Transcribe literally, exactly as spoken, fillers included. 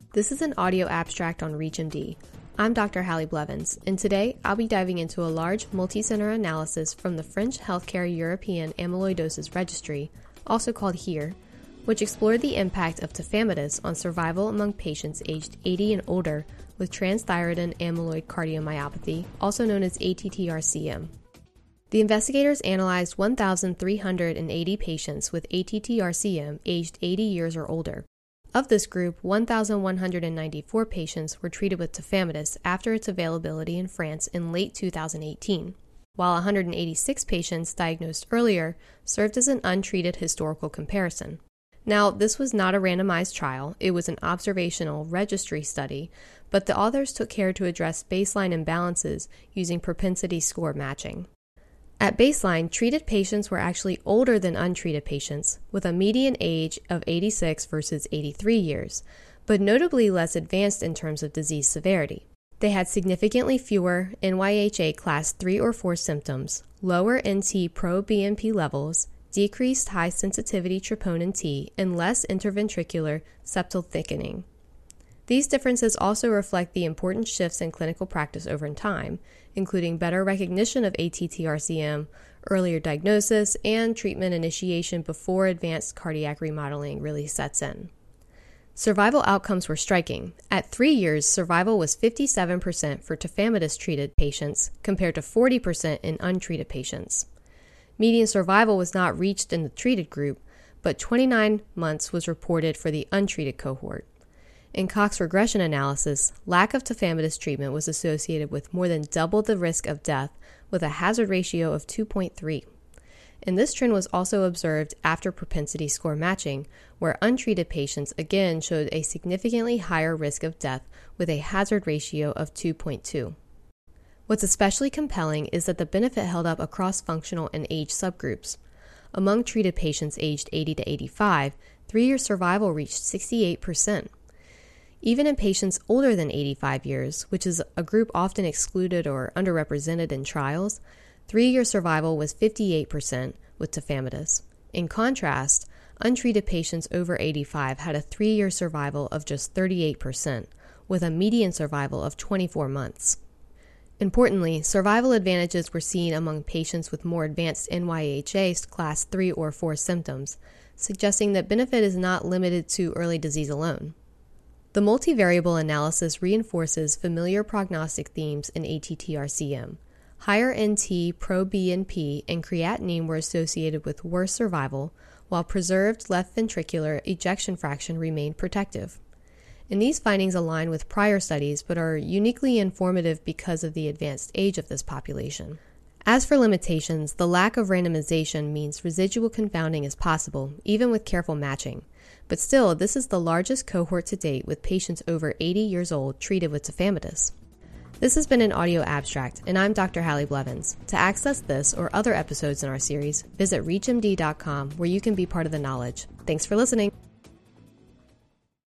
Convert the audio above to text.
This is an audio abstract on ReachMD. I'm Doctor Hallie Blevins, and today I'll be diving into a large multi-center analysis from the French Healthcare European Amyloidosis Registry, also called HERE, which explored the impact of tafamidis on survival among patients aged eighty and older with transthyretin amyloid cardiomyopathy, also known as A T T R C M. The investigators analyzed one thousand three hundred eighty patients with A T T R C M aged eighty years or older. Of this group, one thousand one hundred ninety-four patients were treated with tafamidis after its availability in France in late two thousand eighteen, while one hundred eighty-six patients diagnosed earlier served as an untreated historical comparison. Now, this was not a randomized trial, it was an observational registry study, but the authors took care to address baseline imbalances using propensity score matching. At baseline, treated patients were actually older than untreated patients, with a median age of eighty-six versus eighty-three years, but notably less advanced in terms of disease severity. They had significantly fewer N Y H A class three or four symptoms, lower N T-pro-B N P levels, decreased high-sensitivity troponin T, and less interventricular septal thickening. These differences also reflect the important shifts in clinical practice over time, including better recognition of A T T R C M, earlier diagnosis, and treatment initiation before advanced cardiac remodeling really sets in. Survival outcomes were striking. At three years, survival was fifty-seven percent for tafamidis-treated patients compared to forty percent in untreated patients. Median survival was not reached in the treated group, but twenty-nine months was reported for the untreated cohort. In Cox regression analysis, lack of tafamidis treatment was associated with more than double the risk of death with a hazard ratio of two point three. And this trend was also observed after propensity score matching, where untreated patients again showed a significantly higher risk of death with a hazard ratio of two point two. What's especially compelling is that the benefit held up across functional and age subgroups. Among treated patients aged eighty to eighty-five, three-year survival reached sixty-eight percent. Even in patients older than eighty-five years, which is a group often excluded or underrepresented in trials, three-year survival was fifty-eight percent with tafamidis. In contrast, untreated patients over eighty-five had a three-year survival of just thirty-eight percent, with a median survival of twenty-four months. Importantly, survival advantages were seen among patients with more advanced N Y H A class three or four symptoms, suggesting that benefit is not limited to early disease alone. The multivariable analysis reinforces familiar prognostic themes in A T T R C M. Higher N T-pro-B N P and creatinine were associated with worse survival, while preserved left ventricular ejection fraction remained protective. And these findings align with prior studies but are uniquely informative because of the advanced age of this population. As for limitations, the lack of randomization means residual confounding is possible, even with careful matching. But still, this is the largest cohort to date with patients over eighty years old treated with tafamidis. This has been an audio abstract, and I'm Doctor Hallie Blevins. To access this or other episodes in our series, visit reach M D dot com, where you can be part of the knowledge. Thanks for listening.